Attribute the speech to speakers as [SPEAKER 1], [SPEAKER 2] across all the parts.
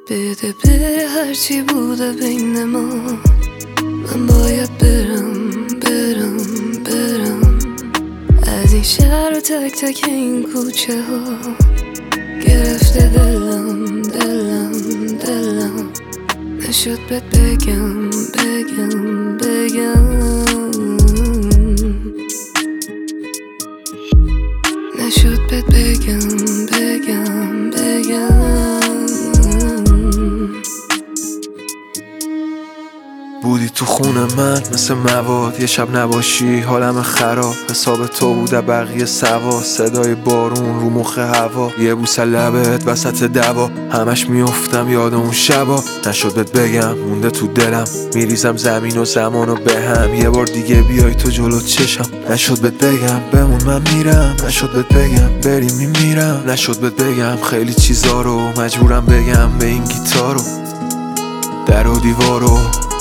[SPEAKER 1] بده بره هرچی بوده بین ما، من باید برم از این شهر و تک تک این کوچه ها. گرفته دلم نشد بهت بگم نشد بهت بگم
[SPEAKER 2] بودی تو خونه من مثل مواد، یه شب نباشی حالم خراب. حساب تو بوده بقیه سوا، صدای بارون رو مخ هوا، یه بوسه لبت وسط دوا. همش میافتم یاد اون شبا، نشد بهت بگم مونده تو دلم. میریزم زمین و زمانو به هم، یه بار دیگه بیای تو جلو چشم. نشد بهت بگم بمون من میرم، نشد بهت بگم بریم میمیرم. نشد بهت بگم خیلی چیزا رو مجبورم بگم به این گیتارو. در و دیوارو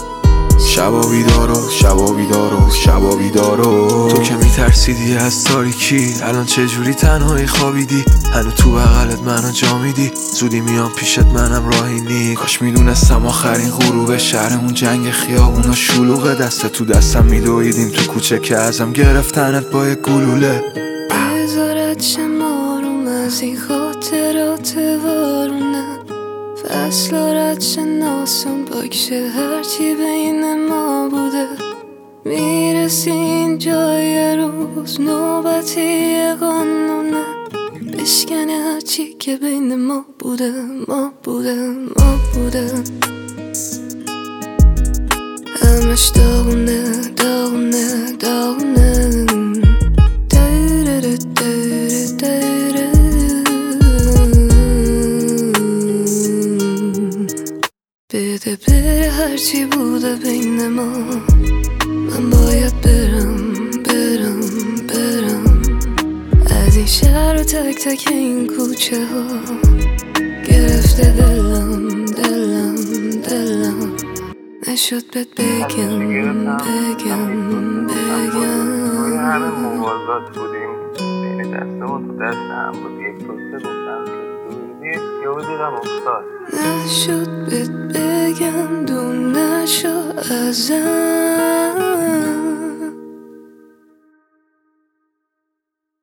[SPEAKER 2] شبا بیدارو تو که میترسیدی از تاریکی، الان چجوری تنهایی خوابیدی؟ هنو تو بغلت منو جا میدی، زودی میام پیشت منم راهی نی. کاش میدونستم آخرین غروب شهرمون جنگ خیابونا شلوغه، دست تو دستم میدویدیم تو کوچه که ازم گرفتنت با یک گلوله.
[SPEAKER 1] بذارت شمارم از این خاطرات وارونه، فصل رد شناسم بکشه هرچی بین ما بوده. میرسی اینجا یه روز نوبتی قانونه، بشکنه هرچی که بین ما بوده همش داغونه بده بره هرچی بوده بین ما، من باید برم از این شهر و تک تک این کوچه ها. گرفته دلم نشد بهت بگم
[SPEAKER 3] همه موازات بودیم بین دستمون تو دست هم بود. یک دوسته گفتم که دوزی یه دیدم افتاد.
[SPEAKER 1] نشد بهت بگم دور نشو ازم.